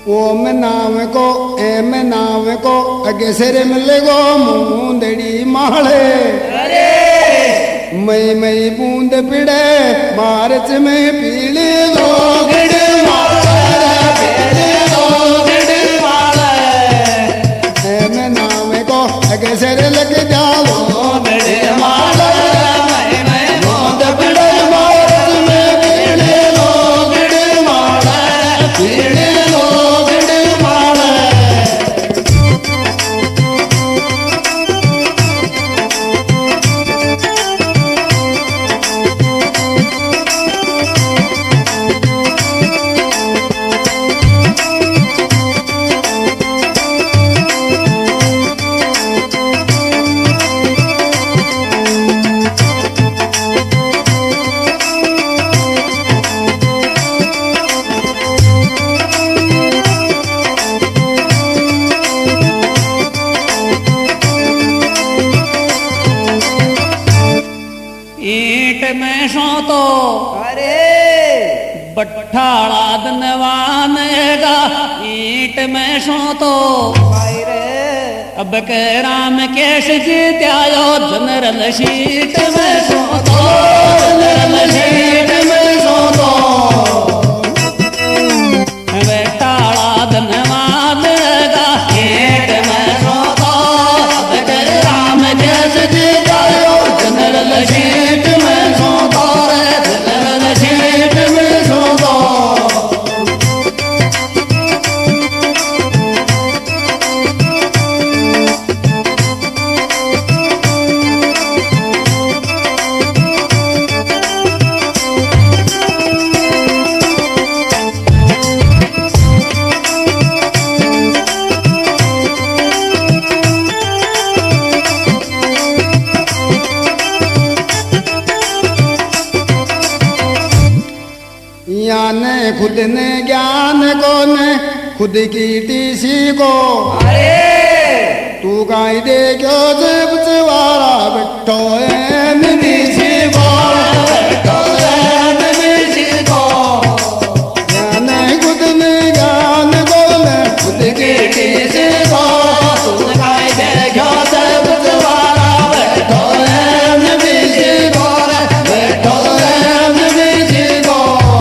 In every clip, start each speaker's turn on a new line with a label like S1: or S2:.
S1: ओम नाम को एम नाम को अगे सिर मिले गो मुंदड़ी माले मई मई बूंद पिड़े मार्च में पीले लोगड़ एम नाम को अगे सिर लग जाओ
S2: बठाड़ा दनवानेगा ईट में सो तो अब के राम केश जीत्यायो जनरल शीट में सो तो जनरल शीट में सो तो बठाड़ा दनवानेगा ईट में सो तो अब के राम केश जीत्यायो जनरल शीट में सो तो जनरल शीट में
S1: खुद ने ज्ञान को ने खुद की टीसी को तू गाय दे क्यों जब चवारा बैठो नीसी को खुद ने ज्ञान को ने खुद की टीसी को तू गाय दे क्यों जब चवारा बैठो नीसी को बैठो नीसी को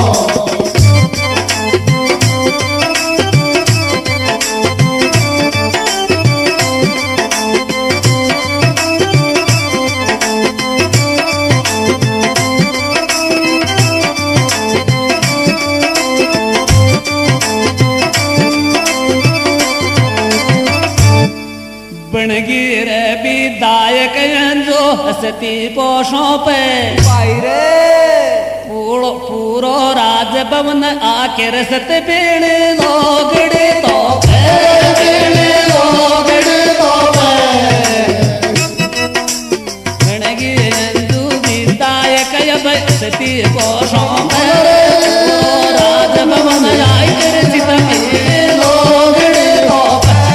S1: विदायक जो हसती पोषों पे पूरो राजभवन आखिर सत पेड़ लोगड़े तो विदायक हसती पोषों पे राजभवन आखिर सित लोगड़े तो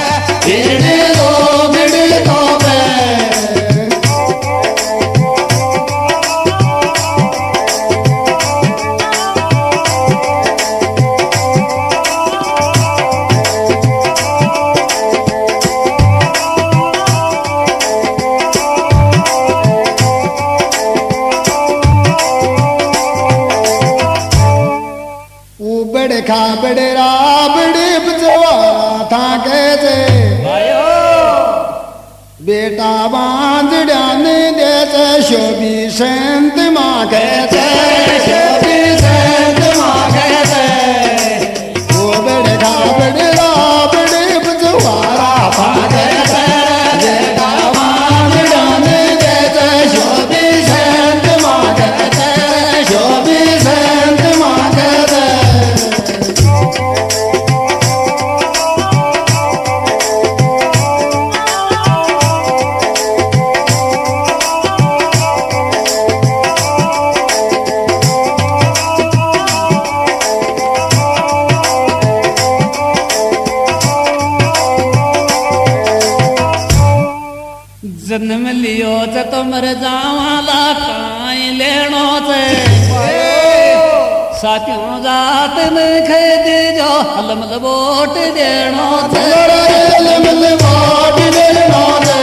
S1: खाबड़े राबड़े बचवारा था कहते बेटा बांध डाने देते शोभी संत माँ कहते शोभी संत माँ कहते वो बड़े खाबड़े राबड़े बचवारा था कहते बेटा बांध डाने देते शोभी संत माँ कहते शोभी संत माँ कहते जन्म लियो च तो मर जावाला काई लेनो चे सा
S2: साथियों जात में खेद जो अलमल वोट देनो थे
S1: अलमल वोट देनो थे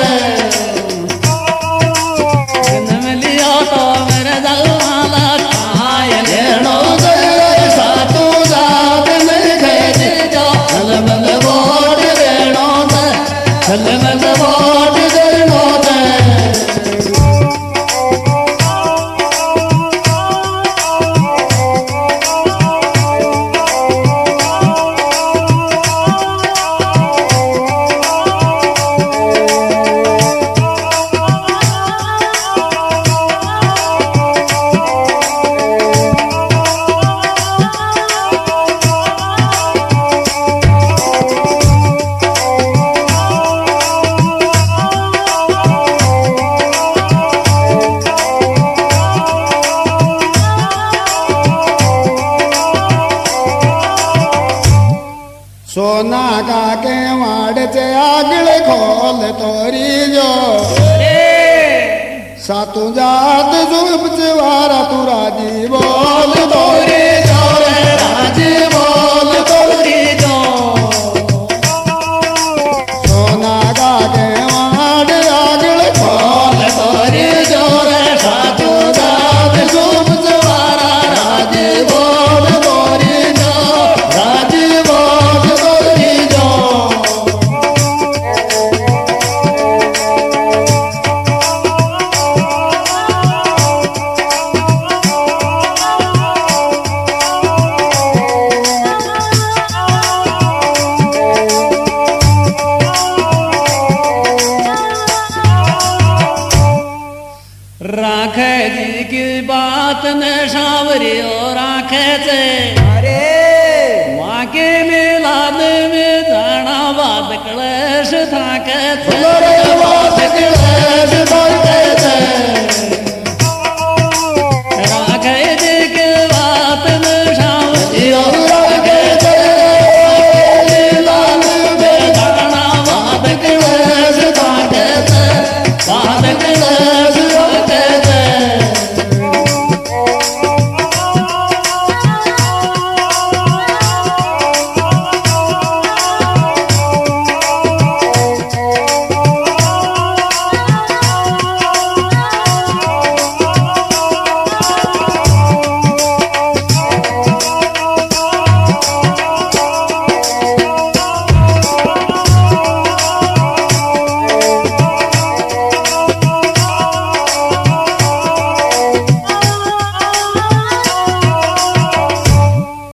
S2: जन्म लिया तो मेरे जलवाला खाए
S1: देनो थे सातों जात में खेद जो अलमल वोट देनो थे अलमल वोट देनो थे सोना का के वाड़ चे आगल खोल तोरी जो सातों जात जुब चवारा तू राजी बोल तोरी जो राजी बोल तोरी जो सोना का के वाड़ आगल खोल तोरी जो सातों जात जुब चवारा राजी बोल तोरी जो राजी बोल तोरी जो
S2: राखे जी की बात न सावरियो राखे थे माँ के मिलाद में जाना बाद कलेश था के थे